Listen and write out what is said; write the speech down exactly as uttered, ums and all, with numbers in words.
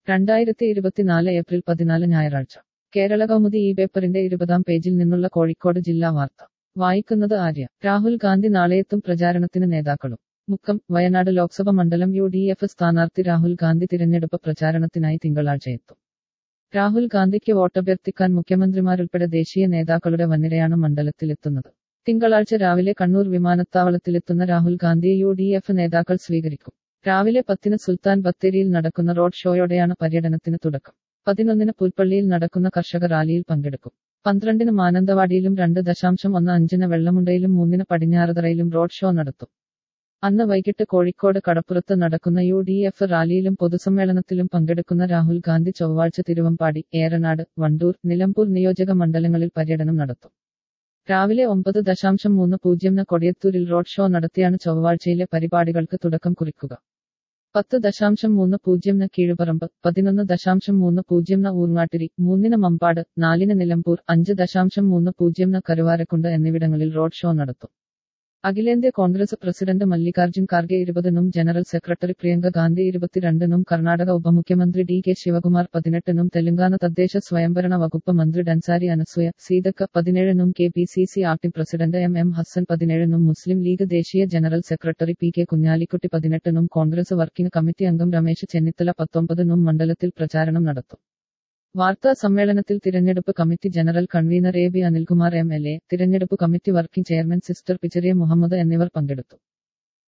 രണ്ടായിരത്തി ഇരുപത്തിനാല് ഏപ്രിൽ പതിനാല് ഞായറാഴ്ച കേരള കൗമുദി ഈ പേപ്പറിന്റെ ഇരുപതാം പേജിൽ നിന്നുള്ള കോഴിക്കോട് ജില്ലാ വാർത്ത വായിക്കുന്നത് ആര്യ. രാഹുൽ ഗാന്ധി നാളെയെത്തും പ്രചാരണത്തിന് നേതാക്കളും. മുക്കം. വയനാട് ലോക്സഭ മണ്ഡലം യു ഡി എഫ് സ്ഥാനാർത്ഥി രാഹുൽ ഗാന്ധി തിരഞ്ഞെടുപ്പ് പ്രചാരണത്തിനായി തിങ്കളാഴ്ചയെത്തും. രാഹുൽ ഗാന്ധിക്ക് വോട്ടഭ്യർത്ഥിക്കാൻ മുഖ്യമന്ത്രിമാരുൾപ്പെടെ ദേശീയ നേതാക്കളുടെ വൻനിരയാണ് മണ്ഡലത്തിലെത്തുന്നത്. തിങ്കളാഴ്ച രാവിലെ കണ്ണൂർ വിമാനത്താവളത്തിലെത്തുന്ന രാഹുൽ ഗാന്ധിയെ യു ഡി എഫ് നേതാക്കൾ സ്വീകരിക്കും. രാവിലെ പത്തിന് സുൽത്താൻ ബത്തേരിയിൽ നടക്കുന്ന റോഡ് ഷോയോടെയാണ് പര്യടനത്തിന് തുടക്കം. പതിനൊന്നിന് പുൽപ്പള്ളിയിൽ നടക്കുന്ന കർഷക റാലിയിൽ പങ്കെടുക്കും. പന്ത്രണ്ടിന് മാനന്തവാടിയിലും രണ്ട് ദശാംശം ഒന്ന് അഞ്ചിന് വെള്ളമുണ്ടയിലും മൂന്നിന് പടിഞ്ഞാറതറയിലും റോഡ് ഷോ നടത്തും. അന്ന് വൈകിട്ട് കോഴിക്കോട് കടപ്പുറത്ത് നടക്കുന്ന യു ഡി എഫ് റാലിയിലും പൊതുസമ്മേളനത്തിലും പങ്കെടുക്കുന്ന രാഹുൽ ഗാന്ധി ചൊവ്വാഴ്ച തിരുവമ്പാടി, ഏറനാട്, വണ്ടൂർ, നിലമ്പൂർ നിയോജക മണ്ഡലങ്ങളിൽ പര്യടനം നടത്തും. രാവിലെ ഒമ്പത് ദശാംശം മൂന്ന് പൂജ്യംന് കൊടിയത്തൂരിൽ റോഡ് ഷോ നടത്തിയാണ് ചൊവ്വാഴ്ചയിലെ പരിപാടികൾക്ക് തുടക്കം കുറിക്കുക. പത്ത് ദശാംശം മൂന്ന് പൂജ്യംന് കീഴുപറമ്പ്, പതിനൊന്ന് ദശാംശം മൂന്ന് പൂജ്യംന് ഊർങ്ങാട്ടിരി, മൂന്നിന് മമ്പാട്, നാലിന് നിലമ്പൂർ, അഞ്ച് ദശാംശം മൂന്ന് പൂജ്യംന് കരുവാരക്കുണ്ട് എന്നിവിടങ്ങളിൽ റോഡ് ഷോ നടത്തും. അഖിലേന്ത്യാ കോൺഗ്രസ് പ്രസിഡന്റ് മല്ലികാർജ്ജുൻ ഖാർഗെ ഇരുപതിനും ജനറൽ സെക്രട്ടറി പ്രിയങ്ക ഗാന്ധി ഇരുപത്തിരണ്ടിനും കർണാടക ഉപമുഖ്യമന്ത്രി ഡി കെ ശിവകുമാർ പതിനെട്ടിനും തെലങ്കാന തദ്ദേശ സ്വയംഭരണ വകുപ്പ് മന്ത്രി ഡൻസാരി അനസൂയ സീതക്ക പതിനേഴിനും K P C C acting president M M Hassan പതിനേഴിനും മുസ്ലിം ലീഗ് ദേശീയ general secretary P K Kunhalikutty പതിനെട്ടിനും കോൺഗ്രസ് വർക്കിംഗ് കമ്മിറ്റി അംഗം രമേശ് ചെന്നിത്തല പത്തൊമ്പതിനും മണ്ഡലത്തിൽ പ്രചാരണം നടത്തും. വാർത്താ സമ്മേളനത്തിൽ തിരഞ്ഞെടുപ്പ് committee general convener A B Anilkumar M L A, തിരഞ്ഞെടുപ്പ് കമ്മിറ്റി വർക്കിംഗ് ചെയർമാൻ സിസ്റ്റർ പിച്ചറിയ മുഹമ്മദ് എന്നിവർ പങ്കെടുത്തു.